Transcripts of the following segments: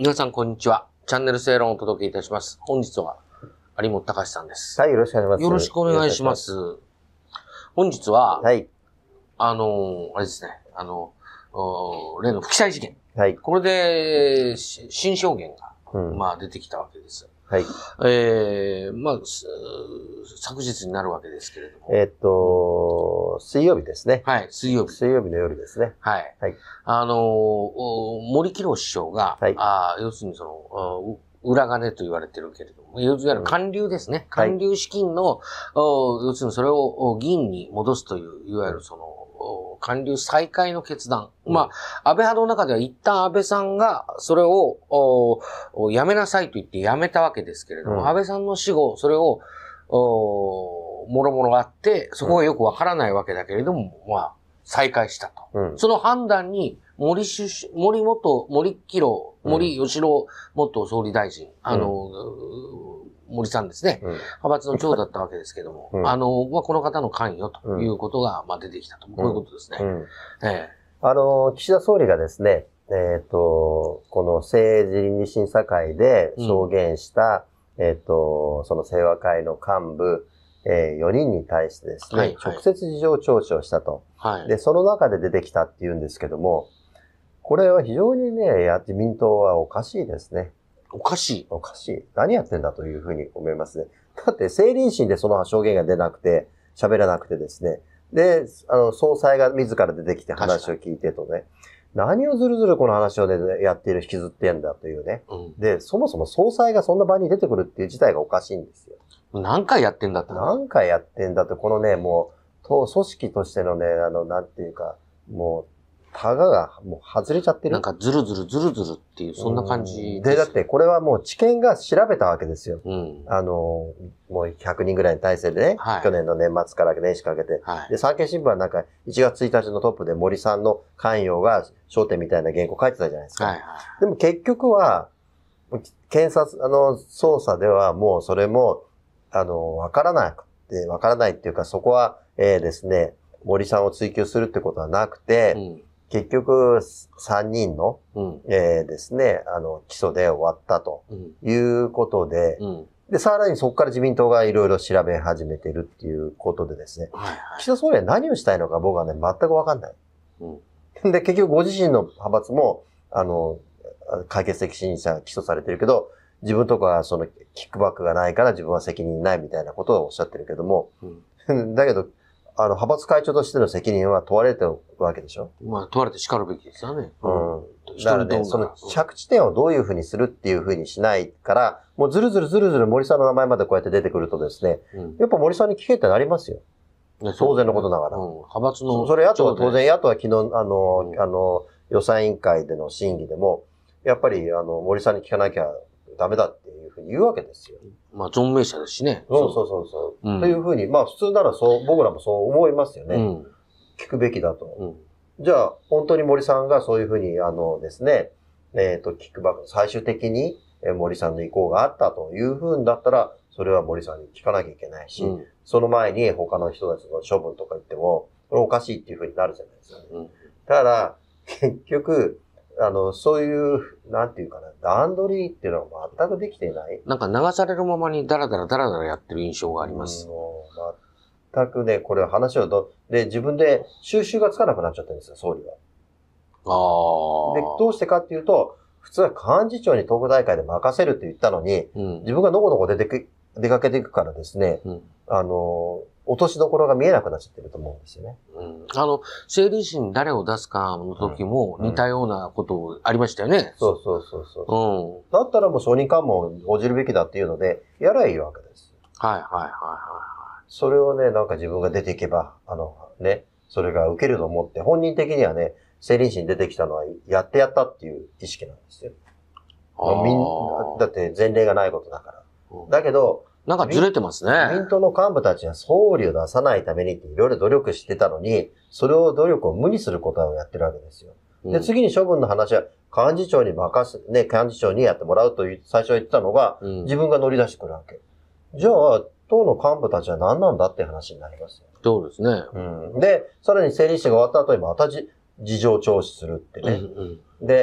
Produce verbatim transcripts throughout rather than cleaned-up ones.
皆さん、こんにちは。チャンネル正論をお届けいたします。本日は、有本隆さんです。 はい、よろしくお願いします。 よろしくお願いします。本日は、 はい。 あの、あれですね、あの、例の不記載事件。 はい。 これで、新証言が、うん、まあ出てきたわけです。 はい。 えー、まあ、昨日になるわけですけれども。 えー、っと、うん、水曜日ですね。 はい、水曜日。 水曜日の夜ですね。 はい。 はい。 あの、森喜朗首相が、はい、あ要するにその、裏金と言われてるけれども、いわゆる還流ですね。うん、還流資金の、はい、要するにそれを議員に戻すという、いわゆるその、還流再開の決断。うん、まあ、安倍派の中では一旦安倍さんがそれを、やめなさいと言ってやめたわけですけれども、うん、安倍さんの死後、それを、もろもろあって、そこがよくわからないわけだけれども、うん、まあ、再開したと。うん、その判断に、森首相、森元、森喜朗、森喜朗元総理大臣、うん、あの、森さんですね、うん、派閥の長だったわけですけども、うん、あの、まあ、この方の関与ということが、まあ、出てきたと。こういうことですね。うんええ、あの、岸田総理がですね、えっと、この政治倫理審査会で証言した、うん、えっと、その清和会の幹部、えー、よにんに対してですね、はいはい、直接事情聴取をしたと、はい。で、その中で出てきたっていうんですけども、これは非常にね、や、自民党はおかしいですね。 おかしい。 おかしい。何やってんだというふうに思いますね。だって、政倫審でその証言が出なくて、喋らなくてですね。で、あの、総裁が自ら出てきて話を聞いてとね。何をずるずるこの話をね、やっている、引きずってんだというね、うん。で、そもそも総裁がそんな場に出てくるっていう事態がおかしいんですよ。 何回やってんだって。 何回やってんだって、このね、もう、党組織としてのね、あの、なんていうか、もう、タガがもう外れちゃってる。 なんかずるずるずるずるっていう、そんな感じで。で、だってこれはもう知見が調べたわけですよ。うん、あの、もうひゃくにんぐらいの体制でね、はい、去年の年末から年始かけて。はい、で、産経新聞はなんかいちがつついたちのトップで森さんの関与が焦点みたいな原稿書いてたじゃないですか。はいはい、でも結局は、検察、あの、捜査ではもうそれも、あの、わからなくて、わからないっていうか、そこは、えー、ですね、森さんを追及するってことはなくて、うん結局、さんにんの、うんえー、ですね、あの、起訴で終わったということで、うん、で、さらにそこから自民党がいろいろ調べ始めてるっていうことでですね、はいはい、岸田総理は何をしたいのか僕はね、全くわかんない。うん、で、結局ご自身の派閥も、あの、解決責任者が起訴されてるけど、自分とかはそのキックバックがないから自分は責任ないみたいなことをおっしゃってるけども、うん、だけど、あの、派閥会長としての責任は問われてるわけでしょ？ まあ、問われて叱るべきですよね。 うん。だからね、その着地点をどういうふうにするっていうふうにしないから、もうずるずるずるずる森さんの名前までこうやって出てくるとですね、うん、やっぱ森さんに聞けってなりますよ。ね、当然のことながら。うん、 派閥の。 それ野党は当然、野党は昨日、あの、うん、あの、予算委員会での審議でも、やっぱり、あの、森さんに聞かなきゃダメだっていうふうに言うわけですよ。 まあ、存命者ですしね。 そうそうそうそう、うん。というふうに、まあ、普通ならそう、僕らもそう思いますよね。うん、聞くべきだと。うん、じゃあ、本当に森さんがそういうふうに、あのですね、えっと、キックバック、最終的に森さんの意向があったというふうだったら、それは森さんに聞かなきゃいけないし、うん、その前に他の人たちの処分とか言っても、これおかしいっていうふうになるじゃないですか、ね。うん、ただ、結局、あの、そういう、なんていうかな、段取りっていうのは全くできていない。 なんか流されるままにダラダラダラダラやってる印象があります。 もう全くね、これ話をど、で、自分で収集がつかなくなっちゃってるんですよ、総理は。ああ。で、どうしてかっていうと、普通は幹事長に党大会で任せるって言ったのに、うん、自分がのこのこ出てく、出かけていくからですね、うん、あの、落としどころが見えなくなっちゃってると思うんですよね。 うん、あの、政倫審誰を出すかの時も似たようなことありましたよね。うんうん、 そうそうそうそう、うん。だったらもう承認喚問を応じるべきだっていうので、やらいいわけです。 はいはいはいはい。 それをね、なんか自分が出ていけば、あのね、それが受けると思って、本人的にはね、政倫審出てきたのはやってやったっていう意識なんですよ。あみんだって前例がないことだから。うん、だけど、 なんかずれてますね。 自民党の幹部たちは総理を出さないためにっていろいろ努力してたのに、それを努力を無にすることをやってるわけですよ。うん、で、次に処分の話は幹事長に任す、ね、幹事長にやってもらうという最初は言ってたのが、うん、自分が乗り出してくるわけ。じゃあ、党の幹部たちは何なんだって話になりますよ。 そうですね。 うん。で、さらに政倫審が終わった後にまたじ事情聴取するってね。うんうん、で、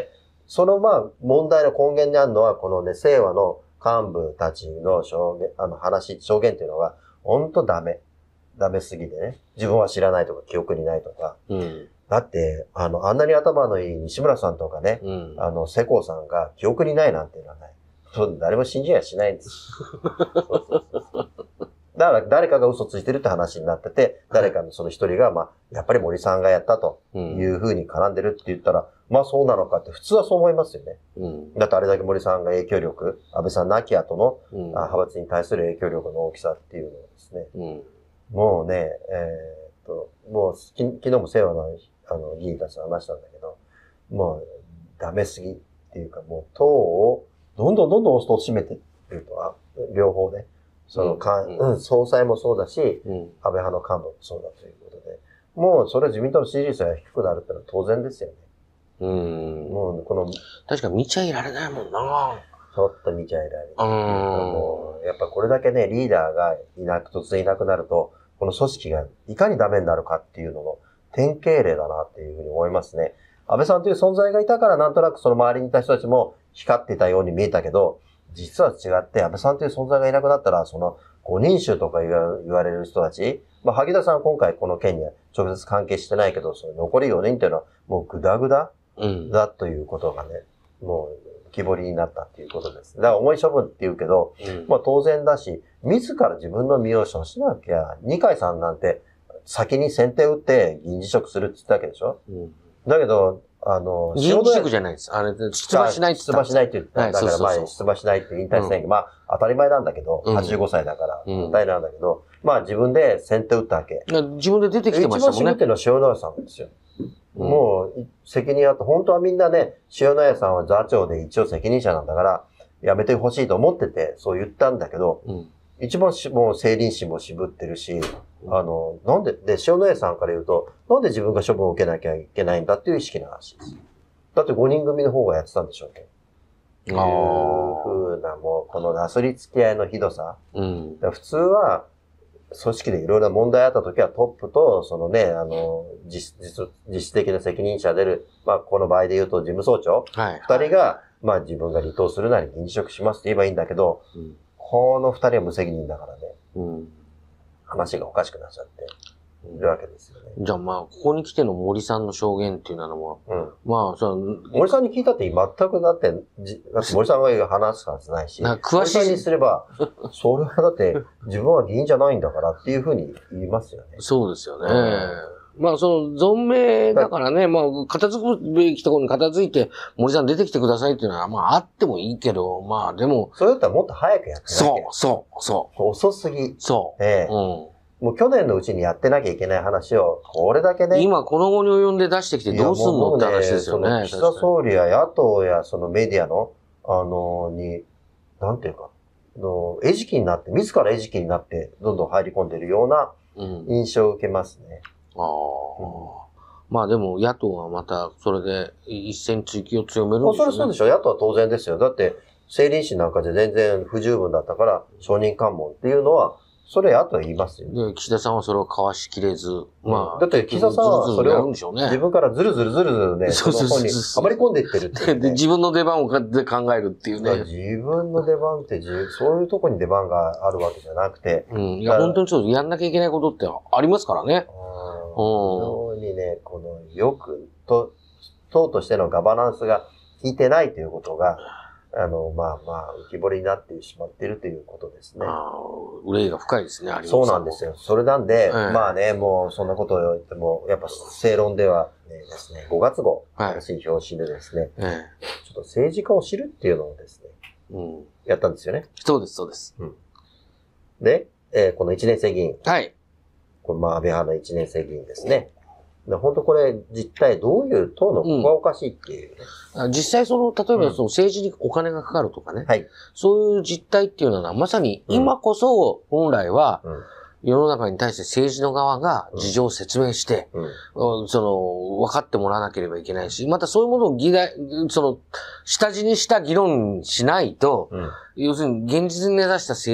そのまあ問題の根源にあるのは、このね、清和の幹部たちの証言、あの話、証言っていうのが、ほんとダメ。ダメすぎでね。自分は知らないとか、記憶にないとか。うん、だって、あの、あんなに頭のいい西村さんとかね、うん、あの、世耕さんが記憶にないなんていうのはない。そう誰も信じやしないんです。そうそうそうだから誰かが嘘ついてるって話になってて、誰かのその一人が、まあ、やっぱり森さんがやったというふうに絡んでるって言ったら、うん、まあそうなのかって普通はそう思いますよね。うん、だってあれだけ森さんが影響力、安倍さん亡き後の、うん、派閥に対する影響力の大きさっていうのはですね、うん、もうね、えー、っと、もうき昨日も清和のあの議員たちと話したんだけど、もうダメすぎっていうか、もう党をどんどんどんどん押しめてっていうとは、両方ね。そのか、うんうん、総裁もそうだし、うん、安倍派の幹部もそうだということで、もうそれは自民党の支持率が低くなるってのは当然ですよね。うん。もうこの確か見ちゃいられないもんな。 ちょっと見ちゃいられない。うん。もうやっぱこれだけねリーダーがいなく突然いなくなると、この組織がいかにダメになるかっていうのの典型例だなっていうふうに思いますね。安倍さんという存在がいたからなんとなくその周りにいた人たちも光っていたように見えたけど。実は違って、安倍さんという存在がいなくなったら、その、五人衆とか言わ、言われる人たち、まあ、萩田さんは今回この件には直接関係してないけど、その残りよにんというのは、もうグダグダだということがね、うん、もう、浮き彫りになったっていうことです。だから重い処分って言うけど、うん、まあ当然だし、自ら自分の身を処しなきゃ、二階さんなんて先に先手打って議員辞職するって言ったわけでしょ、うん、だけど、あの、 議員辞職じゃないです。あれ、出馬しないって言った。出馬しないって言った。はい、だから前に出馬しないって引退宣言。うん、まあ、当たり前なんだけど、はちじゅうごさいだから、当たり前なんだけど、うん、まあ自分で先手打ったわけ。 自分で出てきてましたもんね。 一番渋ってるのは塩谷さんですよ。うん、もう、責任あって、本当はみんなね、塩谷さんは座長で一応責任者なんだから、やめてほしいと思ってて、そう言ったんだけど、うん、一番し、もう政倫心も渋ってるし、あの、なんで、で、塩谷さんから言うと、なんで自分が処分を受けなきゃいけないんだっていう意識の話です。だってごにん組の方がやってたんでしょうね。いう風な、もう、このなすりつき合いのひどさ。うん、普通は、組織でいろいろな問題あった時はトップと、そのね、あの、実、実、実質的な責任者でる、まあ、この場合で言うと事務総長。はい。二人が、まあ自分が離党するなり議員辞職しますって言えばいいんだけど、うん、この二人は無責任だからね。うん。話がおかしくなっちゃって。いるわけですよね。 じゃあまあ、ここに来ての森さんの証言っていうのは、うん、まあ、その、 森さんに聞いたって全くだって、じだって森さんが話すはずないし、詳しい。森さんにすれば、それはだって自分は議員じゃないんだからっていうふうに言いますよね。 そうですよね。うん、まあ、その、存命だからね、まあ、片付くべきところに片付いて、森さん出てきてくださいっていうのは、まあ、あってもいいけど、まあ、でも。 それだったらもっと早くやってなきゃ。 そう、そう、そう。 遅すぎ。 そう。 ええ。うんもう去年のうちにやってなきゃいけない話を、これだけね。 今この後に及んで出してきてどうすんのって話ですよね。 岸田総理や野党やそのメディアの、あの、に、なんていうか、の餌食になって、自ら餌食になってどんどん入り込んでいるような印象を受けますね。うん、ああ、 うん。まあでも野党はまたそれで一線追及を強めるんですよね。 それそうでしょ。野党は当然ですよ。だって、政倫審なんかじゃ全然不十分だったから、承認喚問っていうのは、それあとは言いますよ。 で、岸田さんはそれをかわしきれず、まあ。だって岸田さんはそれを自分からずるずるずるずるね、その本にはまり込んでいってるっていう、ね。 で、自分の出番を考えるっていうね。 自分の出番ってそういうとこに出番があるわけじゃなくて。 うん。いや、本当にちょっとやんなきゃいけないことってありますからね。 非常にね、このよく、と、党としてのガバナンスが効いてないということが、あの、まあまあ、浮き彫りになってしまっているということですね。ああ、憂いが深いですね、ありますそうなんですよ。それなんで、はい、まあね、もうそんなことを言っても、やっぱ正論では、ね、ですね、ごがつ号、新しい表紙でですね、はい、ちょっと政治家を知るっていうのをですね、うん、やったんですよね。 そうです、そうです。うん、 で、えー、このいちねん生議員。 はい。 これまあ、安倍派のいちねん生議員ですね。本当これ実態どういう党のここがおかしいっていう、ねうん、実際その、例えばその政治にお金がかかるとかね、うん。はい。そういう実態っていうのはまさに今こそ本来は世の中に対して政治の側が事情を説明して、うん、その、分かってもらわなければいけないし、またそういうものを議題、その、下地にした議論しないと、うん、要するに現実に根ざした政治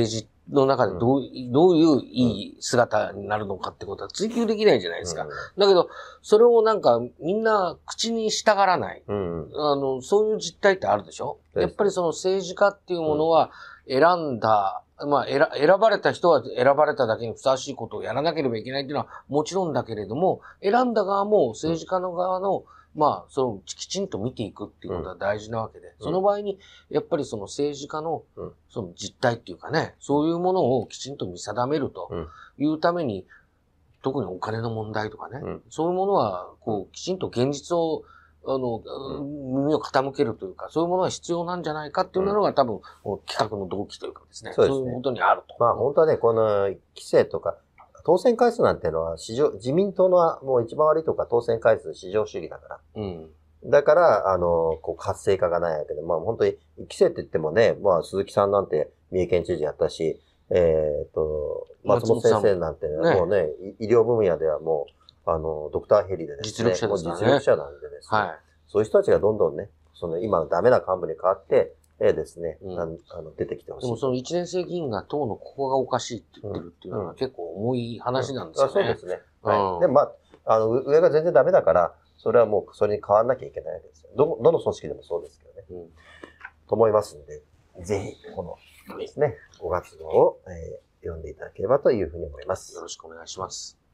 の中でどう、うん、どういういい姿になるのかってことは追求できないじゃないですか。うん、だけど、それをなんかみんな口にしたがらない。うん、あの、そういう実態ってあるでしょ？やっぱりその政治家っていうものは選んだ、まあ、選、選ばれた人は選ばれただけにふさわしいことをやらなければいけないっていうのはもちろんだけれども、選んだ側も政治家の側の、まあ、その、きちんと見ていくっていうことは大事なわけで、うん、その場合に、やっぱりその政治家の、その実態っていうかね、そういうものをきちんと見定めるというために、特にお金の問題とかね、うん、そういうものは、こう、きちんと現実を、あの、うん、耳を傾けるというか、そういうものは必要なんじゃないかっていうのが多分、企画の動機というかですね。そうですね。そういうことにあると。 まあ本当はね、この規制とか、当選回数なんていうのは、市場、自民党のもう一番悪いとか当選回数市場主義だから。うん。だから、あの、こう活性化がないわけで、まあ本当に、規制って言ってもね、まあ鈴木さんなんて三重県知事やったし、えっと、松本先生なんてね、もうね、医療分野ではもう、あの、ドクターヘリでですね、 実力者ですからね。 もう実力者なんでですね、はい。そういう人たちがどんどんね、その今のダメな幹部に変わって、えですね、うん、あの出てきてほしい。 でもその一年生議員が党のここがおかしいって言ってるっていうのは結構重い話なんですよね。 うんうん、そうですね。はい。でもまあ、あの、上が全然ダメだから、それはもうそれに変わんなきゃいけないわけですよ。ど、どの組織でもそうですけどね。うん、と思いますんで、ぜひ、このですね、ごがつ号を、えー、読んでいただければというふうに思います。 よろしくお願いします。